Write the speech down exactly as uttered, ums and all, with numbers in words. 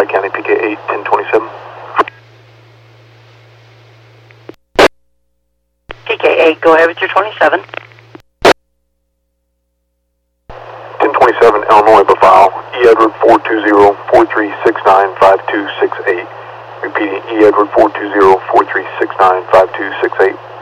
County, P K eight, ten twenty-seven. P K eight, go ahead with your twenty-seven. ten twenty-seven, Illinois, Bafile, E. Edward four two zero, four three six nine, five two six eight. Repeating, E. Edward four two zero, four three six nine, five two six eight.